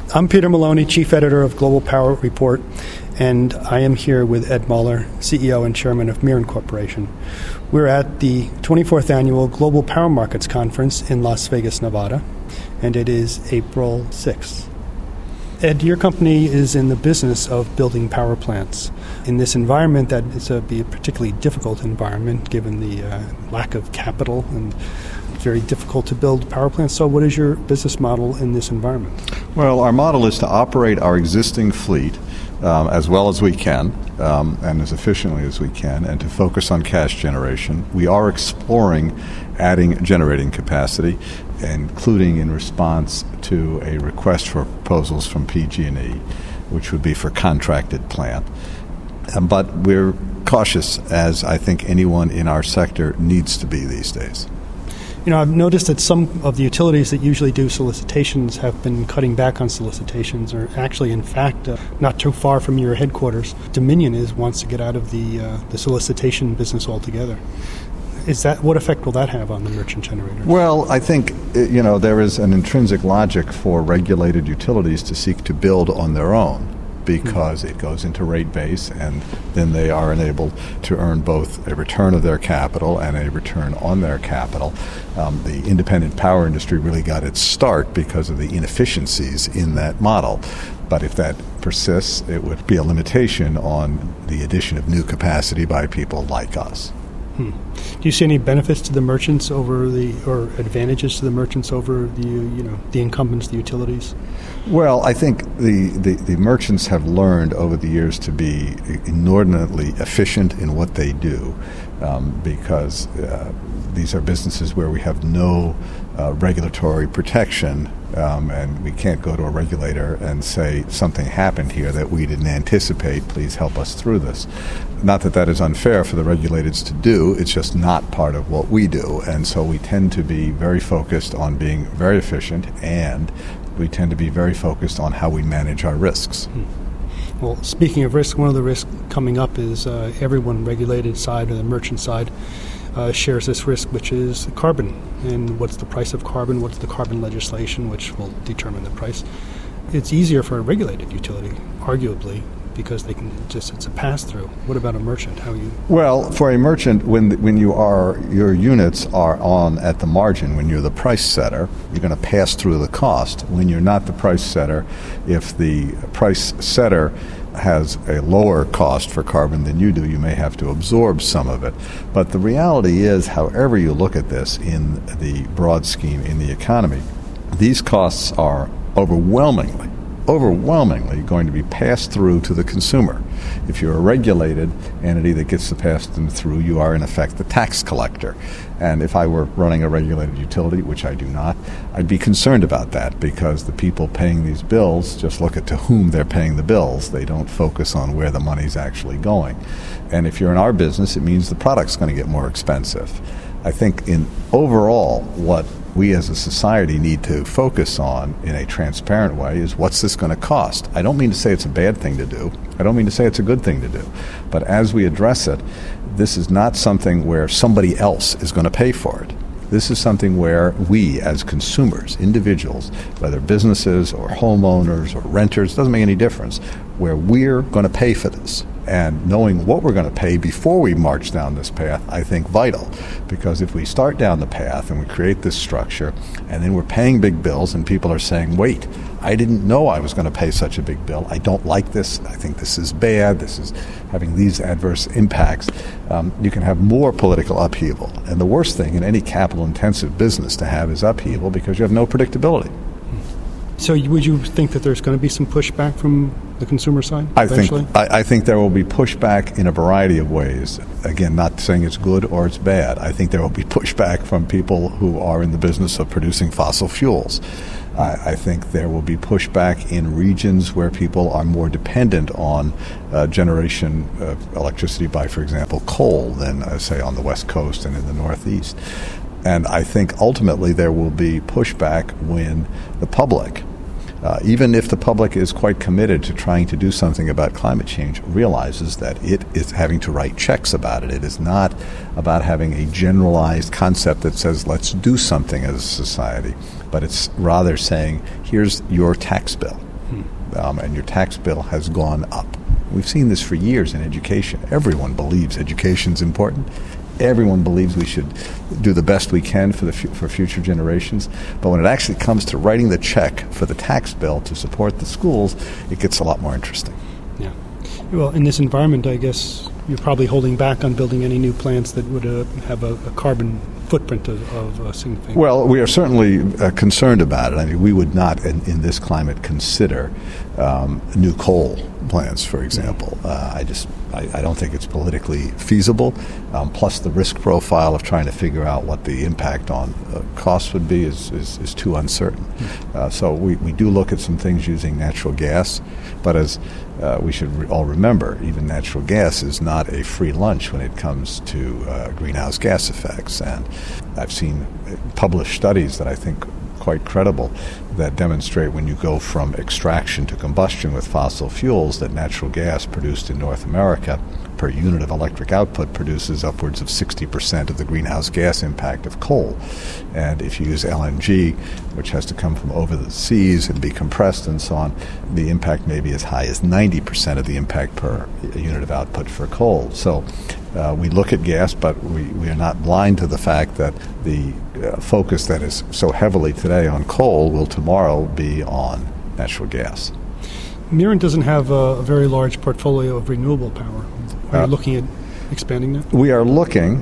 I'm Peter Maloney, Chief Editor of Global Power Report, and I am here with Ed Muller, CEO and Chairman of Mirren Corporation. We're at the 24th Annual Global Power Markets Conference in Las Vegas, Nevada, and it is April 6th. Ed, your company is in the business of building power plants. In this environment, that is be a particularly difficult environment given the lack of capital, and it's very difficult to build power plants. So what is your business model in this environment? Well, our model is to operate our existing fleet as well as we can and as efficiently as we can, and to focus on cash generation. We are exploring adding generating capacity, including in response to a request for proposals from PG&E, which would be for contracted plant. But we're cautious, as I think anyone in our sector needs to be these days. You know, I've noticed that some of the utilities that usually do solicitations have been cutting back on solicitations, or actually, in fact, not too far from your headquarters, Dominion wants to get out of the solicitation business altogether. What effect will that have on the merchant generators? Well, I think, there is an intrinsic logic for regulated utilities to seek to build on their own, because it goes into rate base, and then they are enabled to earn both a return of their capital and a return on their capital. The independent power industry really got its start because of the inefficiencies in that model. But if that persists, it would be a limitation on the addition of new capacity by people like us. Do you see any benefits to the merchants or advantages to the merchants over the incumbents, the utilities? Well, I think the merchants have learned over the years to be inordinately efficient in what they do, because these are businesses where we have no regulatory protection, and we can't go to a regulator and say something happened here that we didn't anticipate. Please help us through this. Not that that is unfair for the regulators to do. It's just not part of what we do. And so we tend to be very focused on being very efficient, and we tend to be very focused on how we manage our risks. Well, speaking of risk, one of the risks coming up is everyone, regulated side or the merchant side, shares this risk, which is carbon. And what's the price of carbon? What's the carbon legislation, which will determine the price? It's easier for a regulated utility, arguably, because they can it's a pass-through. What about a merchant? Well, for a merchant, when your units are on at the margin, when you're the price setter, you're going to pass through the cost. When you're not the price setter, if the price setter has a lower cost for carbon than you do, you may have to absorb some of it. But the reality is, however you look at this in the broad scheme in the economy, these costs are overwhelmingly going to be passed through to the consumer. If you're a regulated entity that gets to pass them through, you are in effect the tax collector. And if I were running a regulated utility, which I do not, I'd be concerned about that, because the people paying these bills just look at to whom they're paying the bills. They don't focus on where the money's actually going. And if you're in our business, it means the product's going to get more expensive. I think in overall, what we as a society need to focus on in a transparent way is, what's this going to cost? I don't mean to say it's a bad thing to do. I don't mean to say it's a good thing to do. But as we address it, this is not something where somebody else is going to pay for it. This is something where we as consumers, individuals, whether businesses or homeowners or renters, doesn't make any difference, where we're going to pay for this. And knowing what we're going to pay before we march down this path, I think, vital. Because if we start down the path and we create this structure, and then we're paying big bills, and people are saying, wait, I didn't know I was going to pay such a big bill. I don't like this. I think this is bad. This is having these adverse impacts. You can have more political upheaval. And the worst thing in any capital-intensive business to have is upheaval, because you have no predictability. So would you think that there's going to be some pushback from the consumer side eventually? I think there will be pushback in a variety of ways. Again, not saying it's good or it's bad. I think there will be pushback from people who are in the business of producing fossil fuels. I think there will be pushback in regions where people are more dependent on generation of electricity by, for example, coal than, say, on the West Coast and in the Northeast. And I think ultimately there will be pushback when the public, even if the public is quite committed to trying to do something about climate change, realizes that it is having to write checks about it. It is not about having a generalized concept that says, let's do something as a society, but it's rather saying, here's your tax bill. and your tax bill has gone up. We've seen this for years in education. Everyone believes education's important. Everyone believes we should do the best we can for future generations. But when it actually comes to writing the check for the tax bill to support the schools, it gets a lot more interesting. Yeah. Well, in this environment, I guess you're probably holding back on building any new plants that would have a carbon footprint of significant. Well, we are certainly concerned about it. I mean, we would not, in this climate, consider new coal plants, for example. I don't think it's politically feasible. Plus, the risk profile of trying to figure out what the impact on costs would be is too uncertain. So we do look at some things using natural gas, but as we should all remember, even natural gas is not a free lunch when it comes to greenhouse gas effects. And I've seen published studies that I think quite credible that demonstrate when you go from extraction to combustion with fossil fuels that natural gas produced in North America per unit of electric output produces upwards of 60% of the greenhouse gas impact of coal. And if you use LNG, which has to come from over the seas and be compressed and so on, the impact may be as high as 90% of the impact per unit of output for coal. So we look at gas, but we are not blind to the fact that the focus that is so heavily today on coal will tomorrow be on natural gas. Mirant doesn't have a very large portfolio of renewable power. Are you looking at expanding that? We are looking.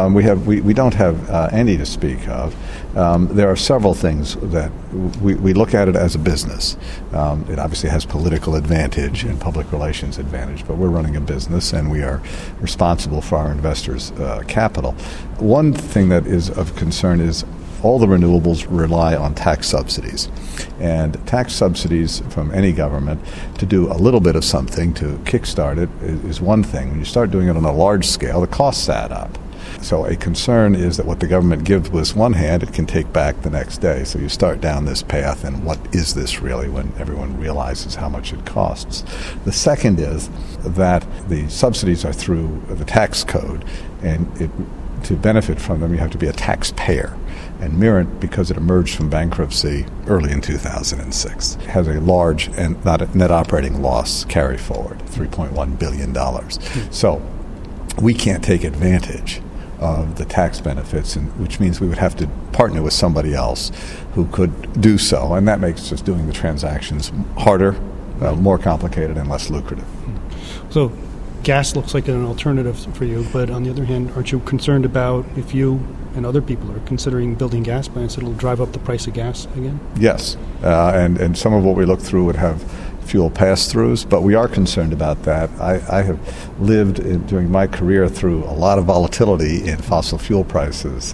We don't have any to speak of. There are several things that we look at it as a business. It obviously has political advantage and public relations advantage, but we're running a business and we are responsible for our investors' capital. One thing that is of concern is all the renewables rely on tax subsidies. And tax subsidies from any government to do a little bit of something to kickstart it is one thing. When you start doing it on a large scale, the costs add up. So a concern is that what the government gives with one hand, it can take back the next day. So you start down this path, and what is this really when everyone realizes how much it costs? The second is that the subsidies are through the tax code, and to benefit from them, you have to be a taxpayer. And Mirant, because it emerged from bankruptcy early in 2006, has a large and not a net operating loss carry forward, $3.1 billion. So we can't take advantage of the tax benefits, which means we would have to partner with somebody else who could do so. And that makes just doing the transactions harder, more complicated, and less lucrative. So gas looks like an alternative for you, but on the other hand, aren't you concerned about if you and other people are considering building gas plants, it'll drive up the price of gas again? Yes, and some of what we look through would have fuel pass-throughs, but we are concerned about that. I have lived during my career through a lot of volatility in fossil fuel prices.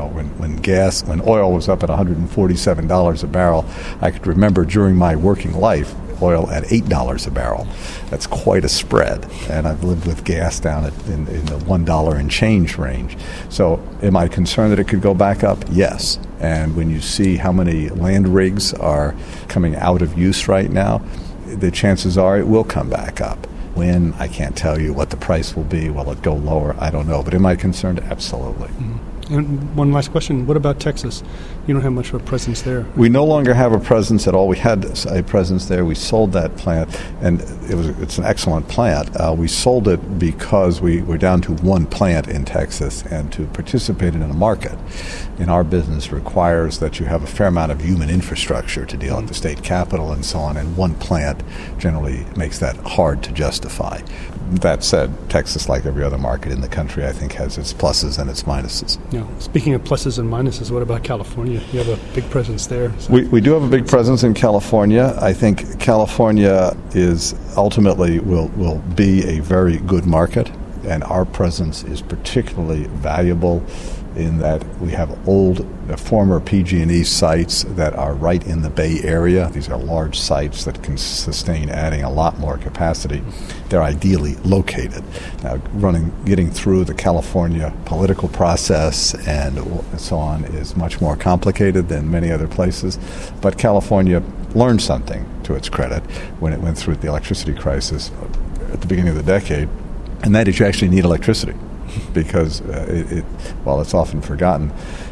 When oil was up at $147 a barrel, I could remember during my working life oil at $8 a barrel. That's quite a spread. And I've lived with gas down in the $1 and change range. So am I concerned that it could go back up? Yes. And when you see how many land rigs are coming out of use right now, the chances are it will come back up. When, I can't tell you. What the price will be. Will it go lower? I don't know. But am I concerned? Absolutely. Mm-hmm. And one last question. What about Texas? You don't have much of a presence there. We no longer have a presence at all. We had a presence there. We sold that plant, and it's an excellent plant. We sold it because we were down to one plant in Texas, and to participate in a market in our business requires that you have a fair amount of human infrastructure to deal at the state capitol and so on, and one plant generally makes that hard to justify. That said, Texas, like every other market in the country, I think has its pluses and its minuses. Yeah. Speaking of pluses and minuses, what about California? You have a big presence there. So. We do have a big presence in California. I think California is ultimately will be a very good market, and our presence is particularly valuable in that we have old former PG&E sites that are right in the Bay Area. These are large sites that can sustain adding a lot more capacity. They're ideally located. Now, getting through the California political process and so on is much more complicated than many other places, but California learned something, to its credit, when it went through the electricity crisis at the beginning of the decade, and that is you actually need electricity. Because while it's often forgotten,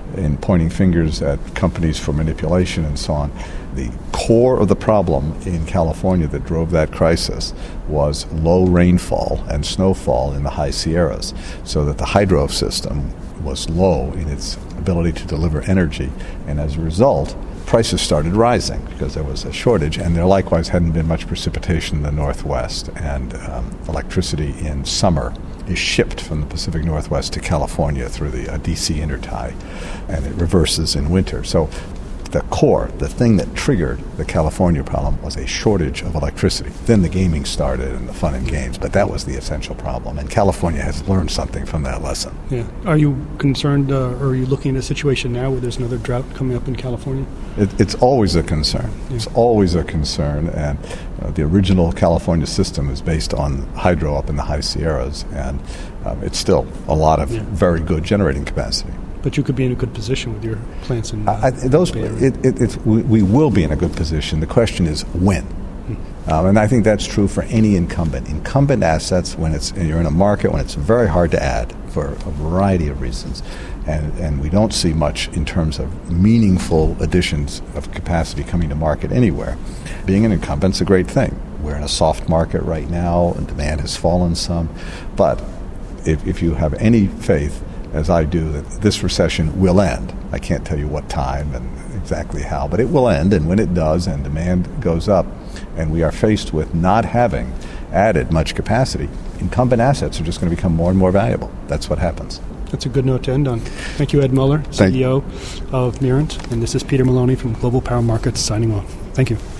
in pointing fingers at companies for manipulation and so on. The core of the problem in California that drove that crisis was low rainfall and snowfall in the high Sierras, so that the hydro system was low in its ability to deliver energy, and as a result, prices started rising because there was a shortage, and there likewise hadn't been much precipitation in the Northwest, and electricity in summer is shipped from the Pacific Northwest to California through the DC intertie, and it reverses in winter. So the core, the thing that triggered the California problem, was a shortage of electricity. Then the gaming started and the fun and games, but that was the essential problem, and California has learned something from that lesson. Yeah. Are you concerned, or are you looking at a situation now where there's another drought coming up in California? It's always a concern. Yeah. It's always a concern, and the original California system is based on hydro up in the high Sierras, and it's still a lot of very good generating capacity. But you could be in a good position with your plants in we will be in a good position. The question is when. And I think that's true for any incumbent. Incumbent assets, when you're in a market when it's very hard to add for a variety of reasons, and we don't see much in terms of meaningful additions of capacity coming to market anywhere. Being an incumbent's a great thing. We're in a soft market right now, and demand has fallen some. But if you have any faith, as I do, that this recession will end. I can't tell you what time and exactly how, but it will end, and when it does and demand goes up and we are faced with not having added much capacity, incumbent assets are just going to become more and more valuable. That's what happens. That's a good note to end on. Thank you, Ed Muller, CEO of Mirant, and this is Peter Maloney from Global Power Markets signing off. Thank you.